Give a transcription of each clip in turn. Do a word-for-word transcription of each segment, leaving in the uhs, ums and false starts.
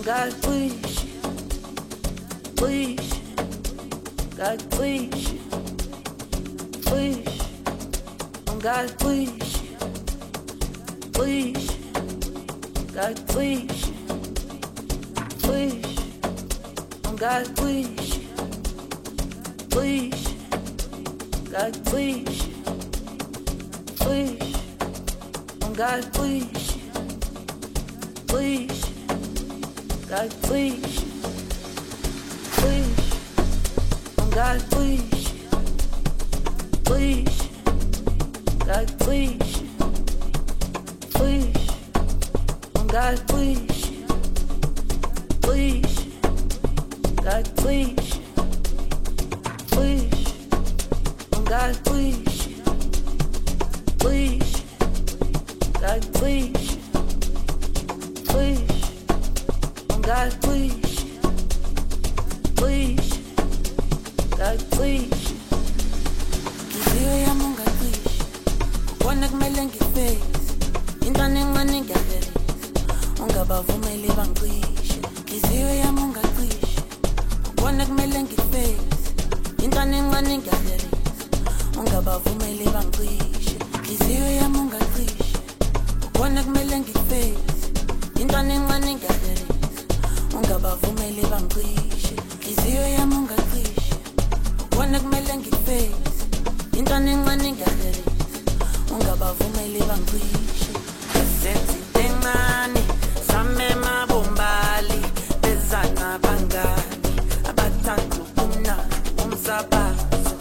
God, please, please, God, please, please, oh God, please, please, God, please, please, oh God, please, please, God, please, please, oh God, please, please, God, please, please, oh God, please, please, God, please, please, oh God, please, please, God, please, please, oh God, please, please, God, please, please, oh God, please, please, God, please. Ngiziwe yami ungaqhishi, ubona kumele ngiface, intwana encane ngiyavelisa, ungabavumeli bangicishe. Ngiziwe yami ungaqhishi, ubona kumele ngiface, intwana encane ngiyavelisa, ungabavumeli bangicishe. Ngiziwe yami ungaqhishi, ubona kumele ngiface, intwana encane ngiyavelisa, ungabavumeli bangicishe. Ngiziwe yami ungaqhishi, ubona kumele ngiface, intwana encane ngiyavelisa, ungabavumeli bangicishe. Senze into encane, samema bombali, bezana bangani, abathanda ubumnandi, umsabazo,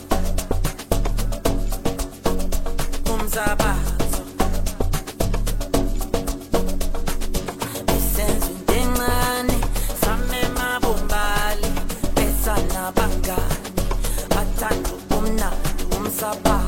umsabazo. Senze into encane, samema bombali, bezana bangani, abathanda ubumnandi, umsabazo.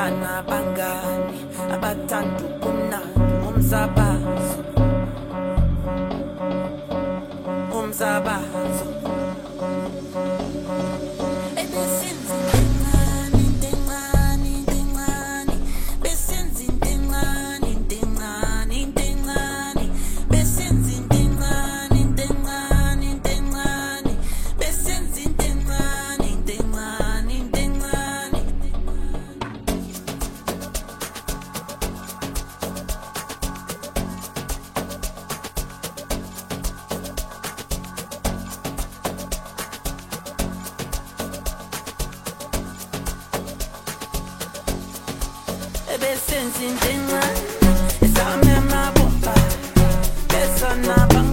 Abathanda ubumnandi, umsabazo, umsabazo. Besenzi ndengane, esame mabomba, besana bang.